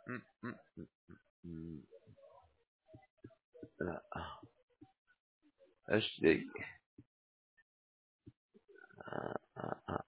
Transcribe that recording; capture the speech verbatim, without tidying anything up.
Mm, mm, mm. لا ايش ذي؟ آه، آه، آه.